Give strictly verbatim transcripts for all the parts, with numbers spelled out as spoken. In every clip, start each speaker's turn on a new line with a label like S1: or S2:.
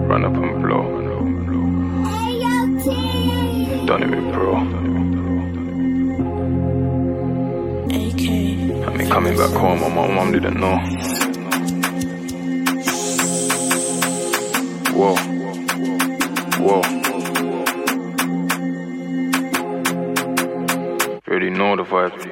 S1: Run up and blow. Done it with bro.
S2: A K.
S1: I mean, coming back home, my mom, mom didn't know. Whoa. Whoa. Already know the vibe.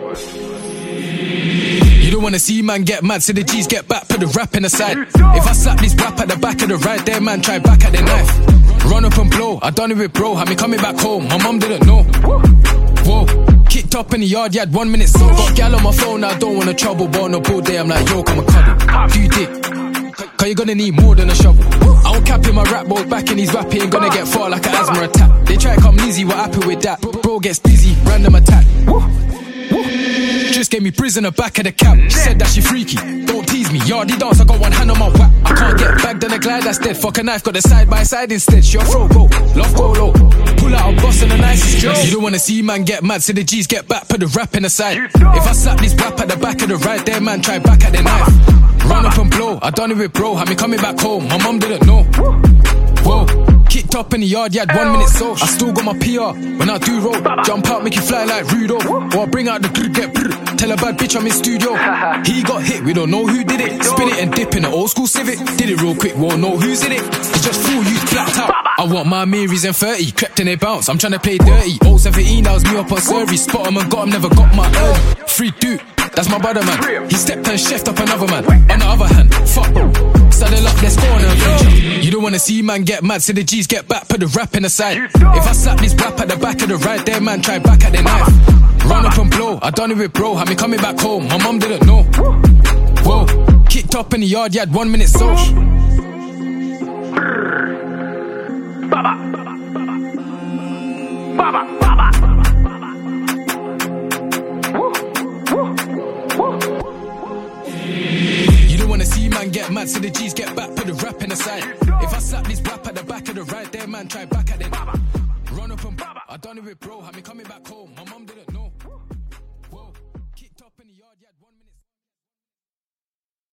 S3: You don't wanna see man get mad, so the G's get back, put the rap in the side. If I slap this rap at the back of the right there, man, try back at the knife. Run up and blow, I done it with bro, had me coming back home, my mum didn't know. Whoa, kicked up in the yard, you had one minute so. Got gal on my phone, I don't wanna trouble, but on a bull day, I'm like, yo, come and cuddle. Do you dick? Cause you're gonna need more than a shovel. I won't cap in my rap boat, back in his rap, he ain't gonna get far like an asthma attack. They try to come easy, what happy with that? Bro gets busy, random attack. Just gave me prison the back of the cab. She said that she freaky, don't tease me. Yardie dance, I got one hand on my whap. I can't get bagged on a glide, that's dead. Fuck a knife, got the side by side instead. She a throw go, love go low. Pull out a boss in the nicest dress. You don't wanna see man get mad, so the G's get back, put the rap in the side. If I slap this rap at the back of the right there, man, try back at the knife. Run up and blow, I done it with bro, had me coming back home, my mum didn't know. Whoa, kicked up in the yard, you had one minute so. I still got my P R, when I do roll, jump out, make you fly like Rudolph. Or I bring out the grr, get brr, tell a bad bitch I'm in studio. He got hit, we don't know who did it. Spin it and dip in the old school Civic. Did it real quick, won't know who's in it. It's just fool, you blacked out. I want my Marys and thirty, crept in they bounce, I'm tryna play dirty. oh seventeen, that was me up on survey. Spot him and got him, never got my early. Free dude, that's my brother man. He stepped and chefed up another man. On the other hand, fuck bro, saddle up, let's go on an adventure. You don't wanna see man get mad, so the G's get back, put the rap in the side. If I slap this rap at the back of the right there, man, try back at the knife. Run up and blow, I done it with bro, had me coming back home, my mum didn't know. Whoa, kicked up in the yard, you had one minute so.
S1: Baba, Baba, Baba.
S3: You don't wanna see man get mad, so the G's get back, put the rap in the side. If I slap this rap at the back of the right there, man, try back at it. Run up and I done it with bro, had me coming back home, my mum didn't know.